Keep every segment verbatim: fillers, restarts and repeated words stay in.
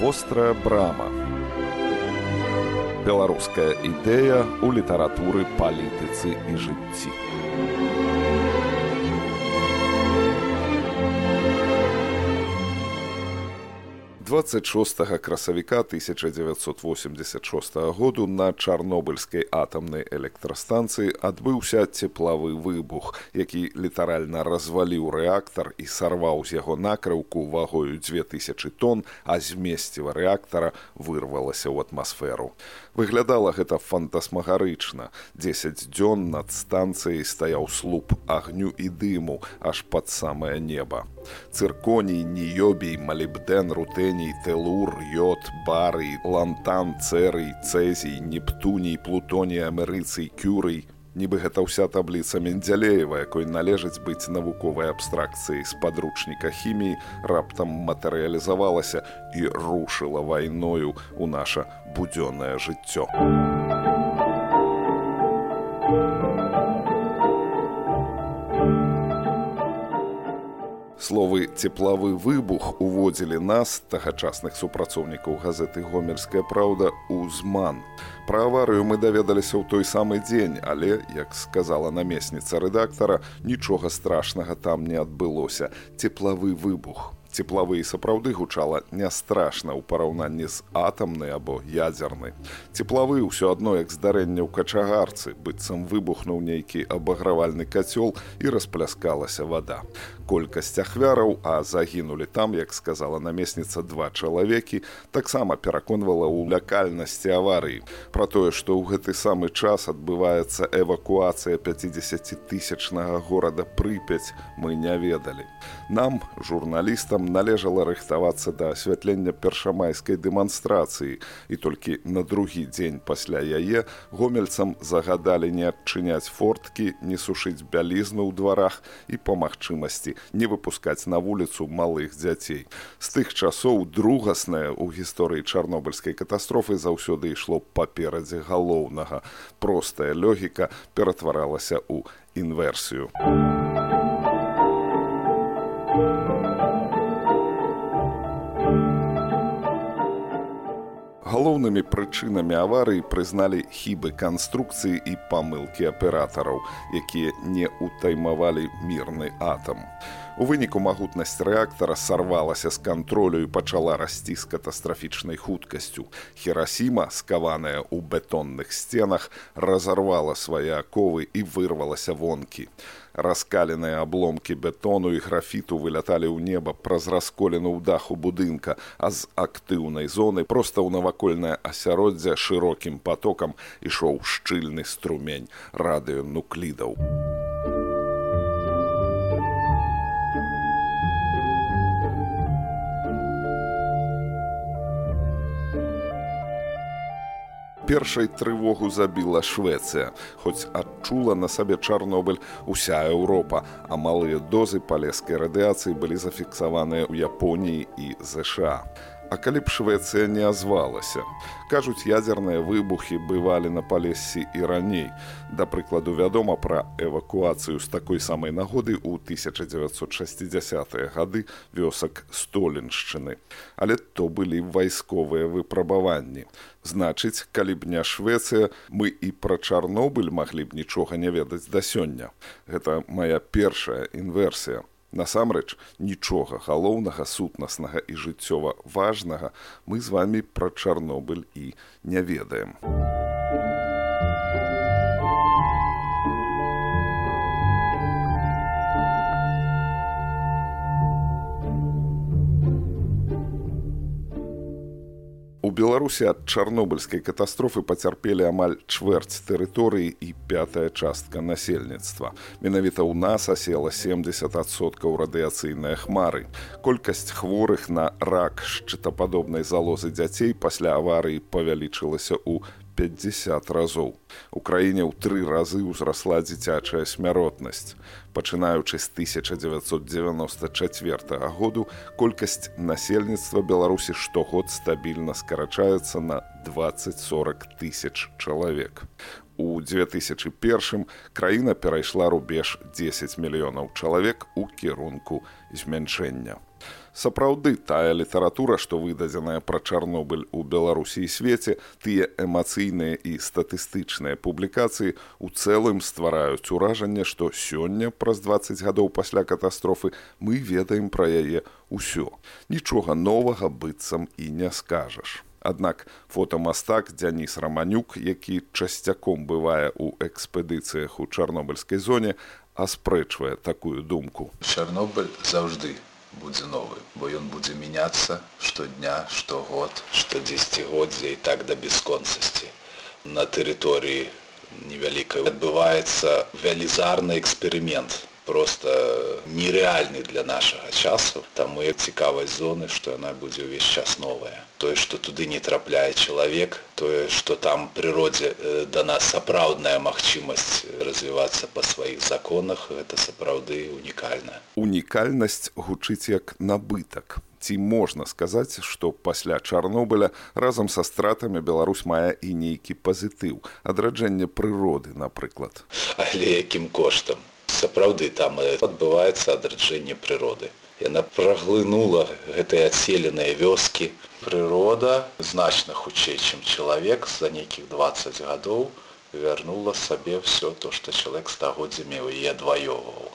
Вострая брама. Беларуская ідэя ў літаратуры, палітыцы і жыцці. дваццаць шостага красавіка тысяча дзевяцьсот восемьдзесят шостага году на Чарнобыльскай атамнай электрастанцыі адбыўся цеплавы выбух, які літаральна разваліў рэактар і сарваў з яго накрыўку вагою дзве тысячы тонн, а з месціва рэактара вырвалася ў атмасферу. Выглядала гэта фантасмагарычна. дзесяць дзён над станцыяй стаяў слуп агню і дыму аж пад самае неба. Цырконій, ніёбій, малібдэн, рутэній, телур, йод, барый, лантан, цэрый, цэзій, нептуній, плутоній, амерыцый, кюрый. Нібы гэта ўся табліца Менделеева, якой належыць быць навуковай абстракцыяй з падручніка хіміі, раптам матэрыялізавалася і рушыла вайною ў наша будзённае жыццё. Словы «цеплавы выбух» уводзілі нас, тагачасных супрацоўнікаў газеты «Гомельская праўда», у зман. Пра аварыю мы даведаліся ў той самы дзень, але, як сказала намесніца рэдактара, нічога страшнага там не адбылося. Цеплавы выбух. Цеплавы і сапраўды гучала не страшна ў параўнанні з атамнай або ядзернай. Цеплавы ўсё адно як здарэнне ў качагарцы, быццам выбухнуў нейкі абагравальны кацёл і распляскалася вада. Колькасць ахвяраў, а загінулі там, як сказала намесніца, два чалавекі, таксама пераконвала ў лякальнасці аварыі. Пра тое, што ў гэты самы час адбываецца эвакуацыя пяцідзесяцітысячнага горада Прыпяць, мы не ведалі. Нам, журналістам, належала рыхтавацца да асвятлення першамайскай дэманстрацыі, і толькі на другі дзень пасля яе гомельцам загадалі не адчыняць форткі, не сушыць бялізну ў дварах і па магчымасці не выпускаць на вуліцу малых дзяцей. З тых часоў другаснае ў гісторыі чарнобыльскай катастрофы заўсёды ішло паперадзе галоўнага. Простая логіка ператваралася ў інверсію. Галоўнымі прычынамі аварыі прызналі хібы канструкцыі і памылкі аператараў, якія не ўтаймавалі мірны атам. У выніку магутнасць рэактара сарвалася з кантролю і пачала расці з катастрафічнай хуткасцю. Хірасіма, скаваная ў бетонных сценах, разарвала свае аковы і вырвалася вонкі. Раскаленыя абломкі бетону і графіту выляталі ў неба праз расколіну ў даху будынка, а з актыўнай зоны проста ў навакольнае асяроддзе шырокім патокам ішоў шчыльны струмень радыёнуклідаў. Першай трывогу забіла Швецыя, хоць адчула на сабе Чарнобыль уся Еўропа, а малыя дозы палескай радыяцыі былі зафіксаваныя ў Японіі і ЗША. А калі б Швецыя не азвалася? Кажуць, ядзерныя выбухі бывалі на Палессі і раней. Да прыкладу, вядома пра эвакуацыю з такой самай нагоды ў тысяча дзевяцьсот шэсцідзясятыя гады вёсак Столеншчыны. Але то былі вайсковыя выпрабаванні. Значыць, калі б не Швецыя, мы і пра Чарнобыль маглі б нічога не ведаць да сёння. Гэта мая першая інверсія. Насамрэч, нічога галоўнага, сутнаснага і жыццёва важнага мы з вамі пра Чарнобыль і не ведаем. У Беларусі ад чарнобыльскай катастрофы пацярпелі амаль чвэрць тэрыторыі і пятая частка насельніцтва. Менавіта ў нас асела семдзесят адсоткаў радыяцыйныя хмары. Колькасць хворых на рак шчытападобнай залозы дзяцей пасля аварыі павялічылася ў пятьдесят разоў. У краіне ў тры разы ўзрасла дзіцячая смяротнасць. Пачынаючы з тысяча дзевяцьсот дзевяноста чацвёртага году колькасць насельніцтва Беларусі штогод стабільна скарачаецца на дваццаць-сорак тысяч чалавек. У две тысячы першым краіна перайшла рубеж дзесяць мільёнаў чалавек у кірунку змяншэння. Сапраўды, тая літаратура, што выдадзеная пра Чарнобыль у Беларусі і свеце, тыя эмацыйныя і статыстычныя публікацыі у цэлым ствараюць уражанне, што сёння, праз дваццаць гадоў пасля катастрофы, мы ведаем пра яе ўсё. Нічога новага быццам і не скажаш. Аднак фотамастак Дзяніс Раманюк, які часцяком бывае ў экспедыцыях у чарнобыльскай зоне, аспрэчвае такую думку. Чарнобыль заўжды будзе новы, бо ён будзе мяняцца штодня, штогод, штодзесяцігоддзя і так да бясконцасці. На тэрыторыі невялікай адбываецца велізарны эксперымент, просто нереальны для нашага часу. Таму і цікавасць зоны, што яна будзе ўвесь час новая. Тое, што туды не трапляе чалавек, тое, што там прыродзе дана сапраўдная магчымасць развівацца па сваіх законах, гэта сапраўды унікальна. Унікальнасць гучыць як набытак. Ці можна сказаць, што пасля Чарнобыля разам са стратамі Беларусь мае і нейкі пазітыў, адраджэнне прыроды, напрыклад. Але якім коштам? Сапраўды там адбываецца адраджэнне прыроды. Яна праглынула гэтыя адселеныя вёскі. Прырода значна хутчэй, чым чалавек за нейкіх дваццаць гадоў вярнула сабе ўсё то, што чалавек стагоддзямі і адваёваў.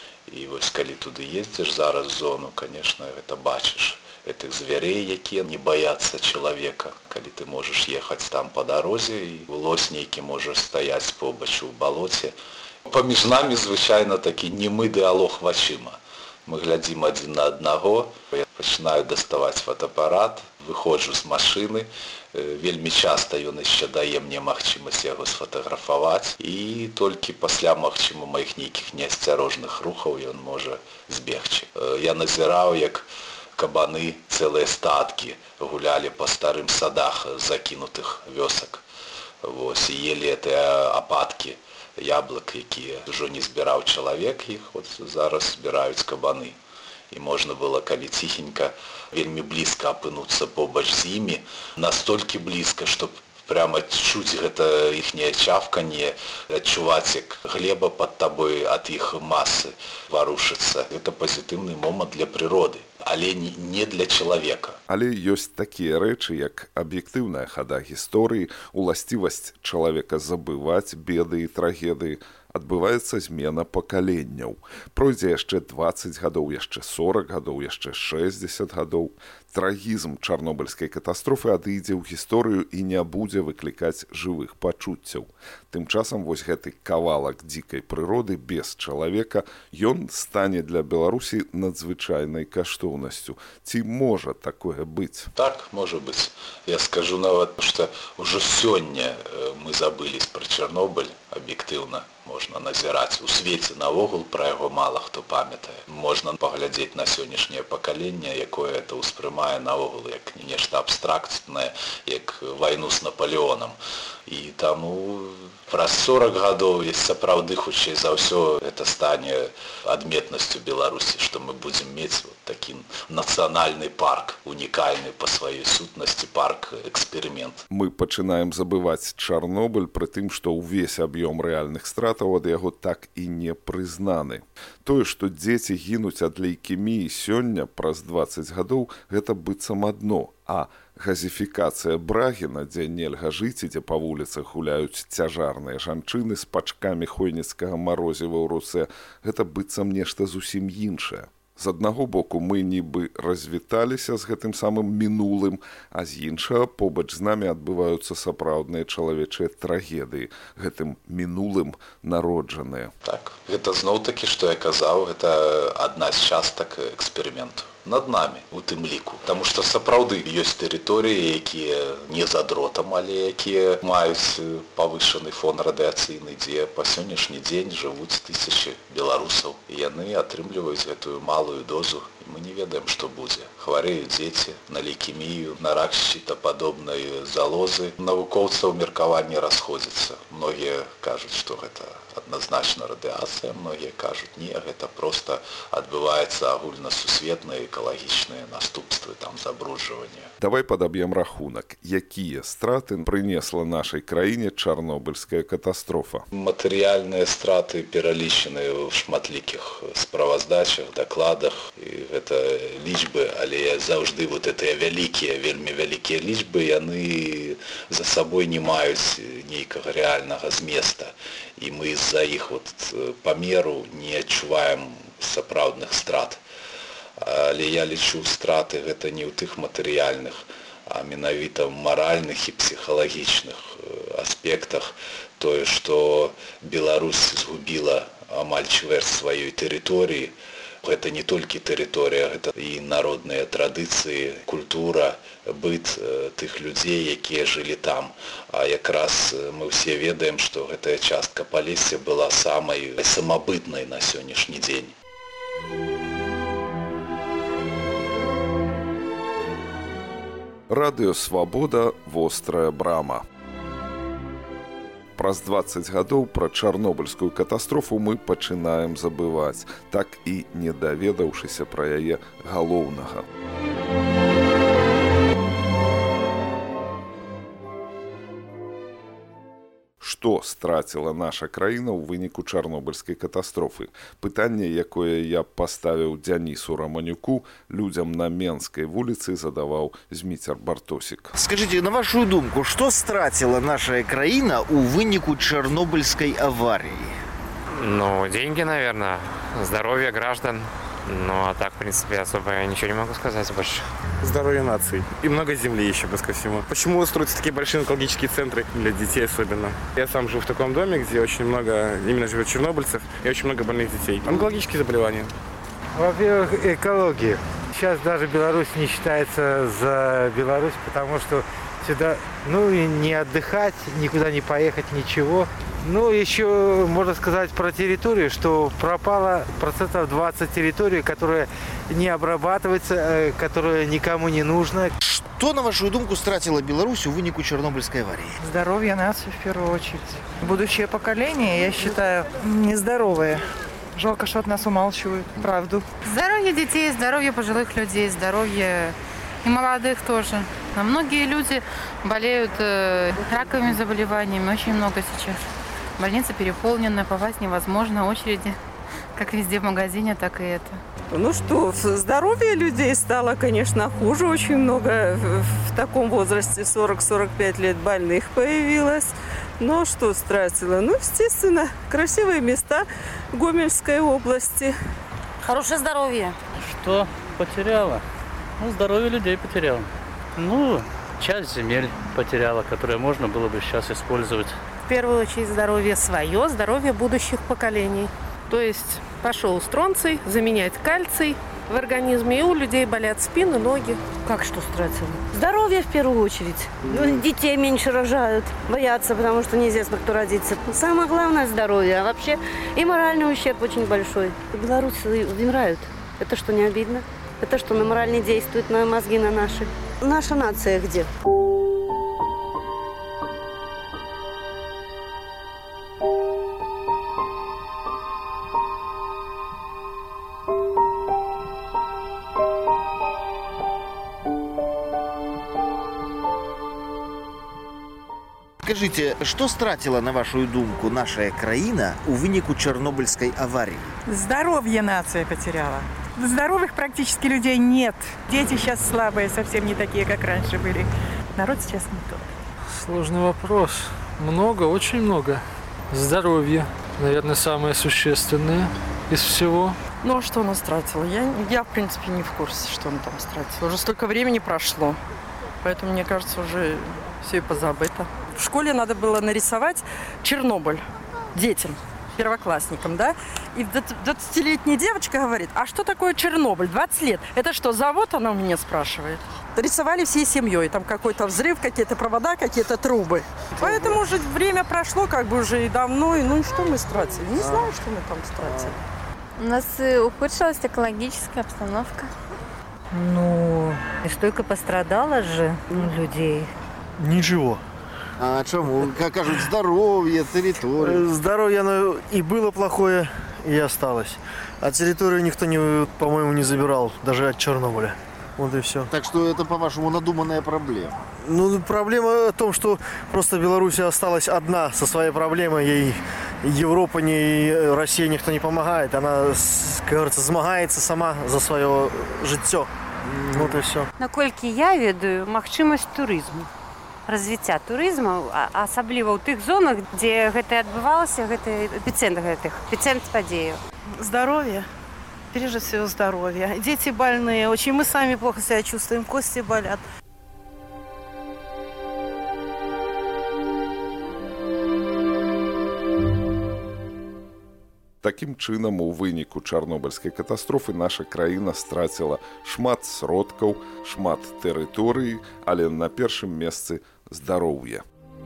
І вось калі туды ездзіш зараз в зону, конечно, гэта бачыш гэтых звярей, якія не баяцца чалавека. Калі ты можаш ехаць там па дарозе і лось нейкі можа стаяць побач у балоце. Паміж намі звычайна такі немы дыалог вачыма. Мы глядзім адзін на аднаго, я пачынаю даставаць фотоапарат, выходжу з машыны, вельмі часта ён яшчэ дае мне магчымасць яго сфотаграфаваць, і толькі пасля, магчыма, маіх нейкіх неасцярожных рухаў ён можа збегчы. Я назіраў, як кабаны, цэлыя статкі гулялі па старым садах закінутых вёсак. Вось, і елі гэтыя ападкі яблык, якія ўжо не збіраў чалавек, іх от зараз збіраюць кабаны. І можна было, калі ціхенька, вельмі блізка апынуцца побач з імі, настолькі блізка, што прямо чуць гэта іхняе чавканне, адчуваць, як глеба пад табой ад іх масы варушыцца. Гэта пазітыўны момант для прыроды, але не для чалавека. Але ёсць такія рэчы, як аб'ектыўная хада гісторыі, уласцівасць чалавека забываць беды і трагедыі, адбываецца змена пакаленняў. Пройдзе яшчэ дваццаць гадоў, яшчэ сорак гадоў, яшчэ шэсцьдзесят гадоў. Трагізм чарнобыльскай катастрофы адыдзе ў гісторыю і не будзе выклікаць жывых пачуццяў. Тым часам вось гэты кавалак дзікай прыроды без чалавека, ён стане для Беларусі надзвычайнай каштоўнасцю. Ці можа такое быць? Так, можа быць. Я скажу нават, што ўжо сёння мы забылись пра Чарнобыль аб'ектыўна. Можна назіраць у свеце навогул, пра яго мала хто памятае. Можна паглядзець на сённяшняе пакаленне, якое это ўспрымае навогул як нешта абстрактнае, як вайну з Напалеонам. І таму праз сорак гадоў сапраўды хутчэй за ўсё гэта стане адметнасцю Беларусі, што мы будзем мець вот такі нацыянальны парк, унікальны па сваёй сутнасці парк эксперымент. Мы пачынаем забываць Чарнобыль, пры тым, што ўвесь аб'ём рэальных стратаў ад яго так і не прызнаны. Тое, што дзеці гінуць ад лейкеміі сёння праз дваццаць гадоў, гэта быццам адно, а газіфікацыя Брагіна, дзе нельга жыць і дзе па вуліцах гуляюць цяжарныя жанчыны з пачкамі хойніцкага марозіва ў руцэ, гэта быццам нешта зусім іншае. З аднаго боку, мы нібы развіталіся з гэтым самым мінулым, а з іншага побач з намі адбываюцца сапраўдныя чалавечыя трагедыі, гэтым мінулым народжаныя. Так, гэта зноў-такі, што я казаў, гэта адна з частак эксперыменту над намі, у тым ліку. Таму што сапраўды ёсць тэрыторыі, якія не за дротам, але якія маюць павышаны фон радыяцыйны, дзе па сённяшні дзень жывуць тысячы беларусаў. І яны атрымліваюць гэтую малую дозу, і мы не ведаем, што будзе. Хварэюць дзеці на лейкемію, на рак шчытападобнай залозы. Навукоўцаў меркаванне расходзіцца. Многія кажуць, што гэта адназначна радыяцыя. Многія кажуць, не, гэта проста адбываецца агульнасусветныя экалагічныя наступствы, там забруджвання. Давай падаб'ем рахунак. Якія страты прынесла нашай краіне чарнобыльская катастрофа? Матэрыяльныя страты пералічаны ў шматлікіх справаздачах, дакладах. І гэта лічбы, але заўжды вот гэтыя вялікія, вельмі вялікія лічбы, яны за сабой не маюць нейкага рэальнага зместа. І мы з-за іх вот памеру не адчуваем сапраўдных страт. Але я лічу, страты гэта не ў тых матэрыяльных, а менавіта ў маральных і псіхалагічных аспектах. Тое, што Беларусь згубіла амаль чвэрць сваёй тэрыторыі, гэта не толькі тэрыторыя, гэта і народныя традыцыі, культура, быт тых людзей, якія жылі там. А якраз мы ўсе ведаем, што гэтая частка Палесся была самай самабытнай на сённяшні дзень. Радыё Свабода, вострая брама. Праз дваццаць гадоў пра чарнобыльскую катастрофу мы пачынаем забываць, так і не даведаўшыся пра яе галоўнага. Што страціла наша краіна ў выніку чарнобыльскай катастрофы? Пытанне, якое я паставіў Дзянісу Раманюку, людзям на Менскай вуліцы задаваў Зміцер Бартосік. Скажите, на вашу думку, что стратила наша краина у вынику Чернобыльской аварии? Ну, деньги, наверное, здоровье граждан. Ну, а так, в принципе, особо я ничего не могу сказать больше. Здоровье нации. И много земли еще, плюс ко всему. Почему строятся такие большие онкологические центры для детей особенно? Я сам живу в таком доме, где очень много именно живет чернобыльцев и очень много больных детей. Онкологические заболевания. Во-первых, экология. Сейчас даже Беларусь не считается за Беларусь, потому что сюда, ну, и не отдыхать, никуда не поехать, ничего. Ну, еще можно сказать про территорию, что пропало процентов двадцать территории, которая не обрабатывается, которая никому не нужна. Что, на вашу думку, стратила Беларусь у вынику Чернобыльской аварии? Здоровье нации в первую очередь. Будущее поколение, я считаю, нездоровое. Жалко, что от нас умалчивают правду. Здоровье детей, здоровье пожилых людей, здоровье и молодых тоже. А многие люди болеют э, раковыми заболеваниями, очень много сейчас. Больница переполнена, попасть невозможно, очереди, как везде в магазине, так и это. Ну что, здоровье людей стало, конечно, хуже. Очень много в таком возрасте, сорок сорок пять лет, больных появилось. Но что стратило? Ну, естественно, красивые места Гомельской области. Хорошее здоровье. Что потеряла? Ну, здоровье людей потеряла. Ну, часть земель потеряла, которые можно было бы сейчас использовать. В первую очередь здоровье свое, здоровье будущих поколений. То есть пошел стронций, заменять кальций в организме, и у людей болят спины, ноги. Как что стратила? Здоровье в первую очередь. Ну, детей меньше рожают, боятся, потому что неизвестно, кто родится. Самое главное – здоровье, а вообще и моральный ущерб очень большой. Белорусы умирают. Это что, не обидно? Это что, на мораль не действует, на мозги на наши? Наша нация где? Скажите, что стратила, на вашу думку, наша краина у вынику Чернобыльской аварии? Здоровье нация потеряла. Здоровых практически людей нет. Дети сейчас слабые, совсем не такие, как раньше были. Народ сейчас не тот. Сложный вопрос. Много, очень много. Здоровье, наверное, самое существенное из всего. Ну, а что она стратила? Я, я, в принципе, не в курсе, что она там стратила. Уже столько времени прошло, поэтому, мне кажется, уже все и позабыто. В школе надо было нарисовать Чернобыль детям, первоклассникам, да? И двадцатилетняя девочка говорит, а что такое Чернобыль? двадцать лет. Это что, завод, она у меня спрашивает? Рисовали всей семьей. Там какой-то взрыв, какие-то провода, какие-то трубы. Поэтому уже время прошло как бы уже и давно. И, ну и что мы стратили? Не знаю, что мы там стратили. У нас ухудшилась экологическая обстановка. Ну, и столько пострадало же ну, людей. Ничего. А чему? Как кажут, здоровье, территория. Здоровье, оно и было плохое, и осталось. А территорию никто, не, по-моему, не забирал, даже от Чернобыля. Вот и все. Так что это, по-вашему, надуманная проблема? Ну, проблема в том, что просто Беларусь осталась одна со своей проблемой. Ей Европа, ни Россия никто не помогает. Она, как говорится, змагается сама за свое життя. Вот и все. Наколькі я ведаю, магчымасць турызму. Развіцця турызму, асабліва ў тых зонах, дзе гэта адбывалася, гэта эпіцэнтр гэтых, эпіцэнтр падзеяў. Здоровье. Прежде всего здоровье. Дети больные, очень мы сами плохо себя чувствуем, кости болят. Такім чынам, у выніку чарнобыльскай катастрофы наша краіна страціла шмат сродкаў, шмат тэрыторыі, але на першым месцы здароўе.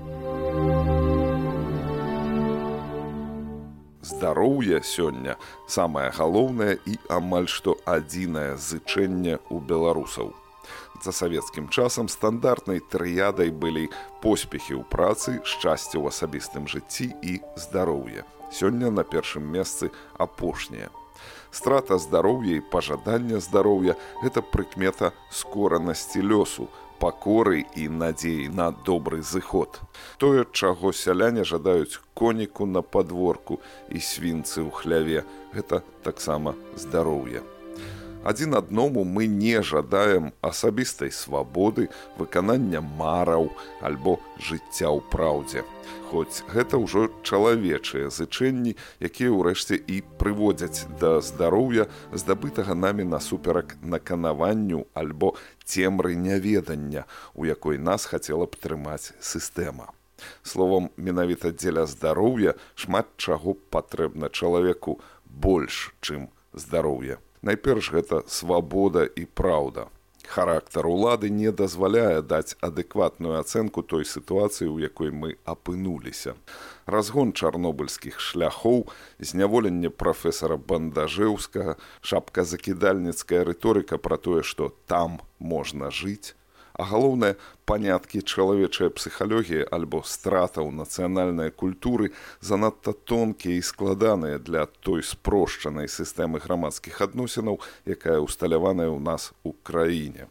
Здароўе сёння самае галоўнае і амаль што адзінае зычэнне ў беларусаў. За савецкім часам стандартнай трыядай былі поспехі ў працы, шчасце ў асабістым жыцці і здароўе. Сёння на першым месцы апошняе. Страта здароўя і пажаданне здароўя – гэта прыкмета скоранасці лёсу, пакоры і надзеі на добры зыход. Тое, чаго сяляне жадаюць коніку на падворку і свінцы ў хляве – гэта таксама здароўе. Адзін адному мы не жадаем асабістай свабоды, выканання мараў альбо жыцця ў праўдзе. Хоць гэта ўжо чалавечыя зычэнні, якія ўрэшце і прыводзяць да здароўя, здабытага намі насуперак наканаванню альбо цемры няведання, у якой нас хацела б трымаць сістэма. Словам, менавіта дзеля здароўя шмат чаго патрэбна чалавеку больш, чым здароўе. Найперш гэта свабода і праўда. Характар улады не дазваляе даць адэкватную ацэнку той сітуацыі, у якой мы апынуліся. Разгон чарнобыльскіх шляхоў, зняволенне прафесара Бандажэўскага, шапказакідальніцкая рыторыка пра тое, што там можна жыць, а галоўнае, паняткі чалавечай псіхалогіі альбо страта ў нацыянальнай культуры занадта тонкія і складаныя для той спрошчанай сістэмы грамадскіх адносінаў, якая ўсталяваная ў нас у краіне.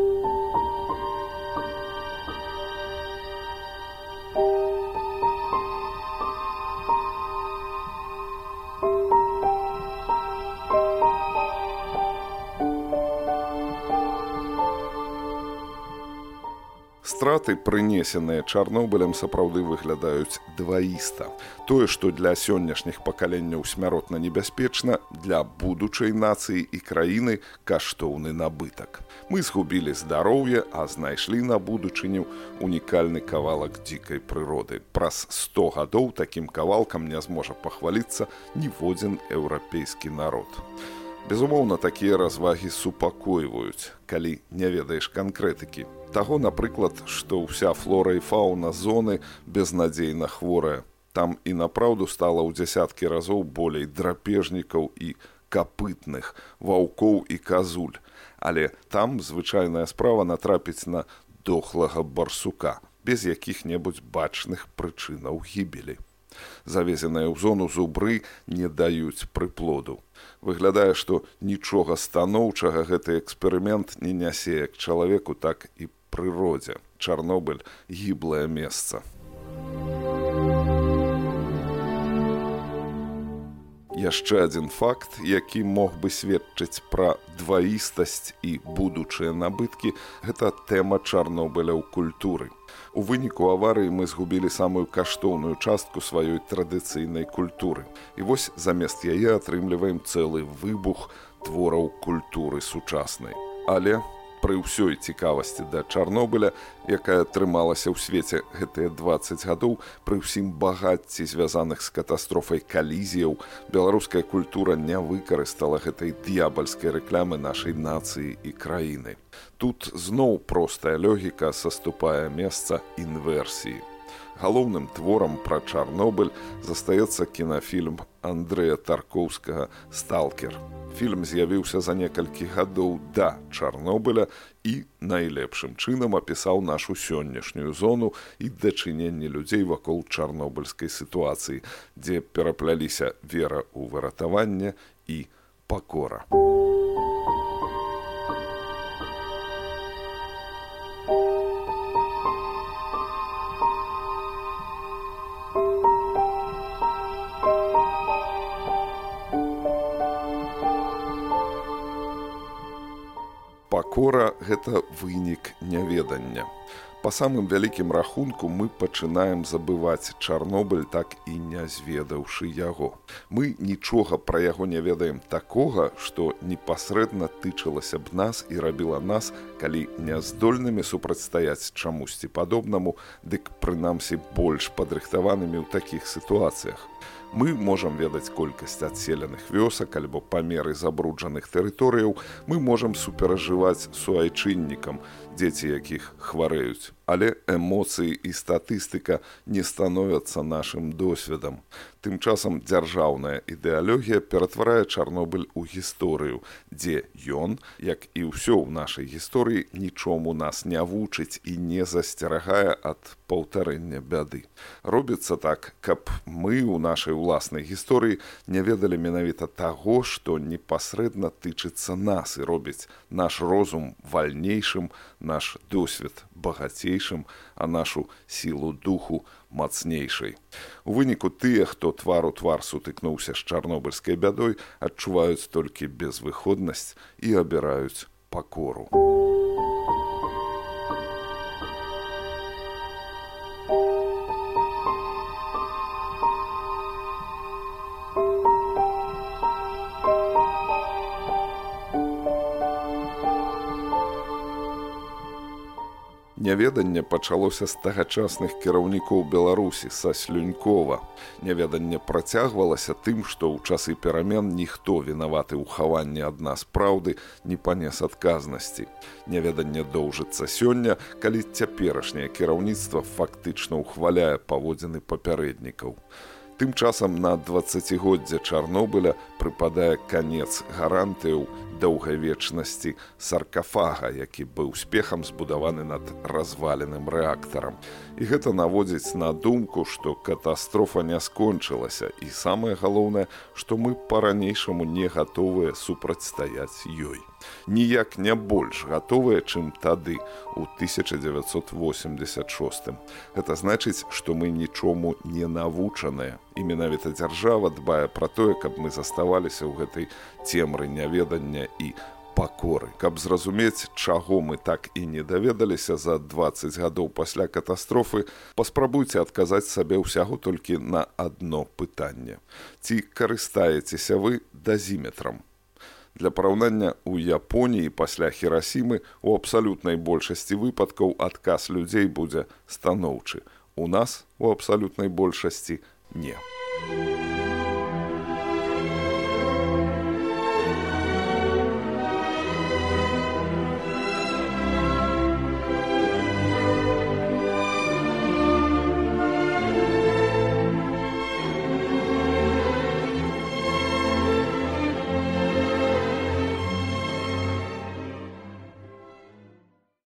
Страты, прынесеныя Чарнобылем, сапраўды выглядаюць дваіста. Тое, што для сённяшніх пакаленняў смяротна небяспечна, для будучай нацыі і краіны каштоўны набытак. Мы згубілі здароўе, а знайшлі на будучыню унікальны кавалак дзікай прыроды. Праз сто гадоў такім кавалкам не зможа пахваліцца ніводзін еўрапейскі народ. Безумоўна, такія развагі супакойваюць, калі не ведаеш канкрэтыкі. Таго, напрыклад, што ўся флора і фауна зоны безнадзейна хворая. Там і напраўду стала ў дзясяткі разоў болей драпежнікаў і капытных, ваўкоў і казуль. Але там звычайная справа натрапіць на дохлага барсука, без якіх-небудзь бачных прычынаў гібелі. Завезеныя ў зону зубры не даюць прыплоду. Выглядае, што нічога станоўчага гэты эксперымент не нясе як чалавеку, так і прыродзе. Чарнобыль – гіблае месца. Яшчэ адзін факт, які мог бы сведчыць пра дваістасць і будучыя набыткі – гэта тэма Чарнобыля ў культуры. У выніку аварыі мы згубілі самую каштоўную частку сваёй традыцыйнай культуры. І вось замест яе атрымліваем цэлы выбух твораў культуры сучаснай. Але пры ўсёй цікавасці да Чарнобыля, якая трымалася ў свеце гэтыя дваццаць гадоў, пры ўсім багацці, звязаных з катастрофай калізіяў, беларуская культура не выкарыстала гэтай д'ябальскай рэклямы нашай нацыі і краіны. Тут зноў простая логіка саступае месца інверсіі. Галоўным творам пра Чарнобыль застаецца кінафільм Андрэя Таркоўскага «Сталкер». Фільм з'явіўся за некалькі гадоў да Чарнобыля і найлепшым чынам апісаў нашу сённяшнюю зону і дачыненне людзей вакол чарнобыльскай сітуацыі, дзе перапляліся вера ў выратаванне і пакора. Пакора – гэта вынік няведання. Па самым вялікім рахунку мы пачынаем забываць Чарнобыль, так і не зведаўшы яго. Мы нічога пра яго не ведаем такога, што непасрэдна тычылася б нас і рабіла нас, калі няздольнымі супрацьстаяць чамусьці падобнаму, дык прынамсі больш падрыхтаванымі ў такіх сітуацыях. Мы можам ведаць колькасць адселеных вёсак альбо памеры забруджаных тэрыторыяў, мы можам суперажываць суайчыннікам, дзеці якіх хварэюць. Але эмоцыі і статыстыка не становяцца нашым досведам. Тым часам дзяржаўная ідэалогія ператварае Чарнобыль у гісторыю, дзе ён, як і ўсё ў нашай гісторыі, нічому нас не вучыць і не засцерагае ад паўтарэння бяды. Робіцца так, каб мы ў нашай уласнай гісторыі не ведалі менавіта таго, што непасрэдна тычыцца нас і робіць наш розум вальнейшым, наш досвед багацейшым, а нашу сілу духу мацнейшай. У выніку тыя, хто твар у твар сутыкнуўся з чарнобыльскай бядой, адчуваюць толькі безвыходнасць і абіраюць пакору. Няведанне пачалося з тагачасных кіраўнікоў Беларусі, са Слюнькова. Няведанне працягвалася тым, што ў часы перамен ніхто вінаваты ў хаванні ад нас праўды не панес адказнасці. Няведанне доўжыцца сёння, калі цяперашняе кіраўніцтва фактычна ўхваляе паводзіны папярэднікаў. Тым часам на дваццацігоддзе Чарнобыля прыпадае канец гарантыяў даўгавечнасці саркафага, які быў спехам збудаваны над разваленым рэактарам. І гэта наводзіць на думку, што катастрофа не скончылася, і самае галоўнае, што мы па-ранейшаму не гатовыя супрацьстаяць ёй. Ніяк не больш гатовыя, чым тады, у тысяча дзевяцьсот восемьдесят шостым. Гэта значыць, што мы нічому не навучаныя. І менавіта дзяржава дбае пра тое, каб мы заставаліся ў гэтай цемры няведання і пакоры. Каб зразумець, чаго мы так і не даведаліся за дваццаць гадоў пасля катастрофы, паспрабуйце адказаць сабе ўсяго толькі на адно пытанне. Ці карыстаецеся вы дазіметрам? Для параўнання, у Японіі пасля Хірасімы у абсалютнай большасці выпадкаў адказ людзей будзе станоўчы. У нас у абсалютнай большасці не.